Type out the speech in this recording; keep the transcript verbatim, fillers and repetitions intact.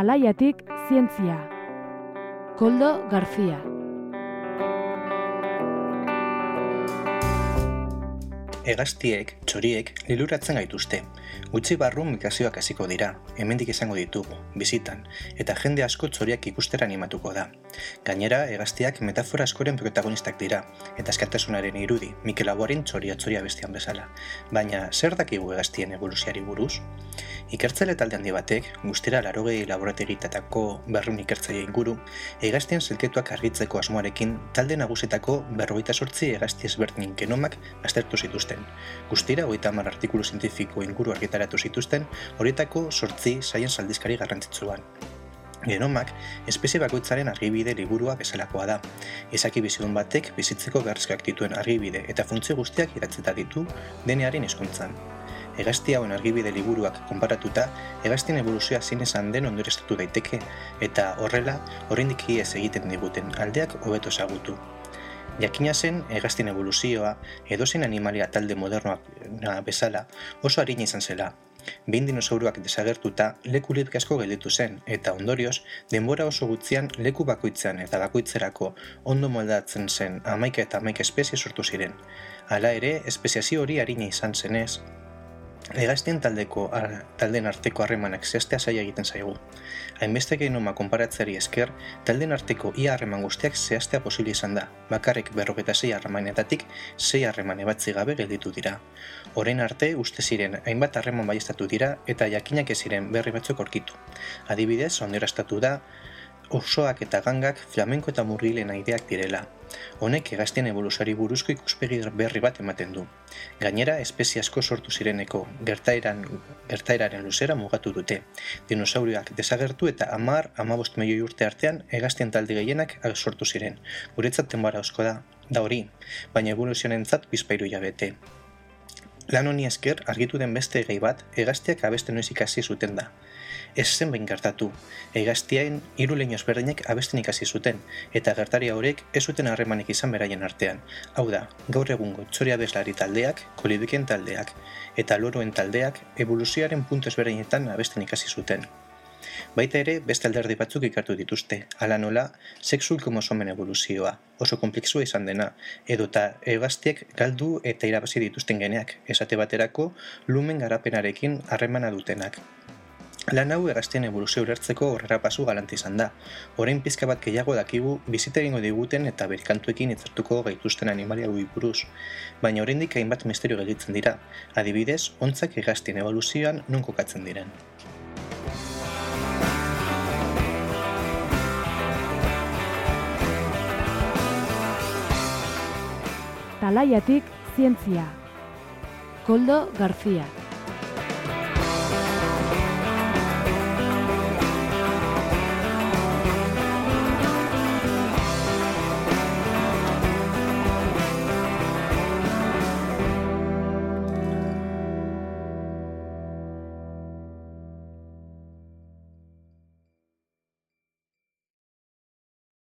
Talaiatik zientzia. Koldo García. Hegaztiek, txoriek, liluratzen gaituzte. Gutxi barru mikazioak hasiko dira, hemendik izango ditugu, bizitan, eta jende asko txoriak ikustera animatuko da. Gainera, hegaztiak metafora askoren protagonistak dira, eta askatasunaren irudi, Mikel Laboaren txoria txoria bestian bezala. Baina, zer dakigu hegaztien evoluziari buruz? Ikertzale talde handi batek, guztira laurogei laborategietako berrehun ikertzaile inguru, hegaztien zelketuak argitzeko asmoarekin talde nagusietako berrogeita zortzi hegazti ezberdinen genomak aztertu zituzten. Guztira, hogeita hamar artikulu zientifiko inguru argitaratu zituzten, horietako zortzi Science aldizkari garrantzitsuan. Genomak, espezie bakoitzaren argibide liburua bezalakoa da. Izaki bizidun batek bizitzeko beharrezkoak dituen argibide eta funtzio guztiak idatzita ditu denearen hizkuntzan. Hegazti hauen argibide liburuak konparatuta, hegaztien evoluzioa zein izan den ondorioztatu daiteke, eta horrela, oraindik ihes egiten diguten aldeak hobeto ezagutu. Jakina zen, hegaztien evoluzioa, edozein animalia talde modernoa bezala, oso arina izan zela. Behin dinosauruak desagertuta, leku libre asko gelditu zen, eta ondorioz, denbora oso gutxian leku bakoitzean eta bakoitzerako ondo moldatzen zen hamaika eta hamaika espezie sortu ziren. Hala ere, espeziazio hori arina izan zenez, hegaztien taldeko talden arteko harremanak zehaztea zaila egiten zaigu. Hainbeste genoma konparatzeari esker, talden arteko ia harreman guztiak zehaztea posible izan da, bakarrik berrogeita sei harremanetatik sei harreman ebatzi gabe gelditu dira. Orain arte, uste ziren hainbat harreman baieztatu dira eta jakinak ez ziren berri batzuk aurkitu. Adibidez, ondorioztatu da, osoak eta gangak flamenko eta murgilen aideak direla. Honek hegaztien evoluzioari buruzko ikuspegi berri bat ematen du. Gainera, espezie asko sortu zireneko gertaeran, gertaeraren luzera mugatu dute. Dinosaurioak desagertu eta hamar hamabost milioi urte artean hegaztien talde gehienak sortu ziren. Guretzat denbora asko da, da hori, baina evoluzionentzat bizpahiru hilabete. Lan honi esker argitu den beste gai bat, hegaztiak abesten noiz ikasi zuten da. Ez zen behin gertatu, hegaztien hiru leinu ezberdinek abesten ikasi zuten, eta gertaria horiek ez zuten harremanik izan beraien artean. Hau da, gaur egungo txori abeslari taldeak, kolibikeen taldeak, eta loroen taldeak evoluzioaren puntu ezberdinetan abesten ikasi zuten. Baita ere, beste alderdi batzuk ikertu dituzte, hala nola, sexu kromosomen evoluzioa, oso konplexua izan dena, edota hegaztiek galdu eta irabazi dituzten geneak, esate baterako lumen garapenarekin harremana dutenak. Lan hau hegaztien evoluzio ulertzeko horrera pasu galanta izan da. Orain pizka bat gehiago dakigu bizita egingo diguten eta berikantuekin hitzartuko gaituzten animalia hauei buruz. Baina oraindik hainbat misterio gelditzen dira. Adibidez, hontzak hegaztien evoluzioan non kokatzen diren. Talaiatik zientzia. Koldo García.